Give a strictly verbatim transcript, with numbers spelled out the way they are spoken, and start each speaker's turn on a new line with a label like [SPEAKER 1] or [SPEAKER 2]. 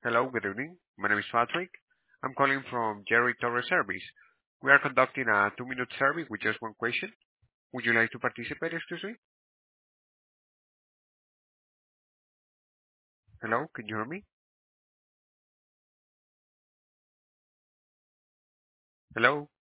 [SPEAKER 1] Hello, good evening. My name is Patrick. I'm calling from Jerry Torres Service. We are conducting a two-minute survey with just one question. Would you like to participate, excuse me? Hello, can you hear me? Hello?